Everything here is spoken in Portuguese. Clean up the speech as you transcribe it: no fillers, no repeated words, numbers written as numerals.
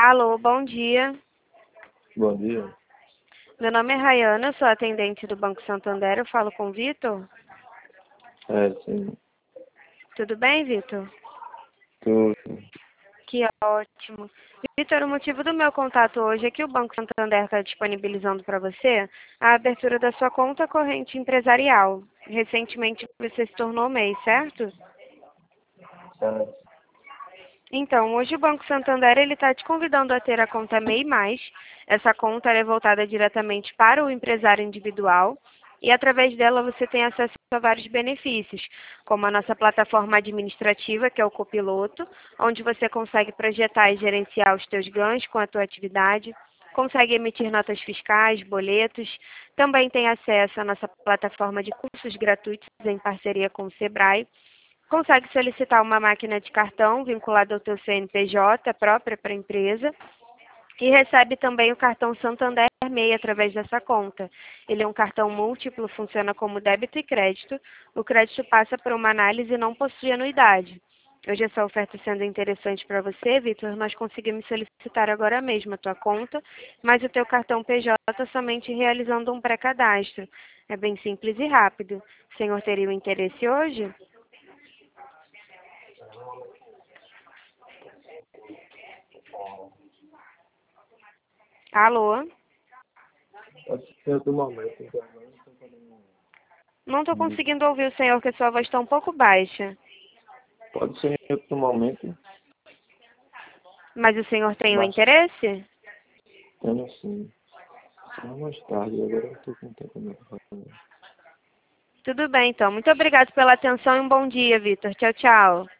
Alô, bom dia. Bom dia. Meu nome é Rayana, eu sou atendente do Banco Santander. Eu falo com o Vitor. Sim. Tudo bem, Vitor? Tudo. Que ótimo. Vitor, o motivo do meu contato hoje é que o Banco Santander está disponibilizando para você a abertura da sua conta corrente empresarial. Recentemente você se tornou MEI, certo? Certo. Então, hoje o Banco Santander ele está te convidando a ter a conta MEI+. Essa conta ela é voltada diretamente para o empresário individual e através dela você tem acesso a vários benefícios, como a nossa plataforma administrativa, que é o Copiloto, onde você consegue projetar e gerenciar os teus ganhos com a tua atividade, consegue emitir notas fiscais, boletos, também tem acesso à nossa plataforma de cursos gratuitos em parceria com o Sebrae. Consegue solicitar uma máquina de cartão vinculada ao teu CNPJ própria para a empresa e recebe também o cartão Santander MEI através dessa conta. Ele é um cartão múltiplo, funciona como débito e crédito. O crédito passa por uma análise e não possui anuidade. Hoje essa oferta sendo interessante para você, Vitor, nós conseguimos solicitar agora mesmo a tua conta, mas o teu cartão PJ somente realizando um pré-cadastro. É bem simples e rápido. O senhor teria o interesse hoje? Alô? Pode ser em outro momento, então agora não estou podendo. Não estou conseguindo ouvir o senhor, que a sua voz está um pouco baixa. Pode ser em outro momento, Mas o senhor tem o mas interesse? tenho sim. Só mais tarde, agora eu estou com tempo mesmo. Tudo bem, então. Muito obrigado pela atenção e um bom dia, Vitor. Tchau, tchau.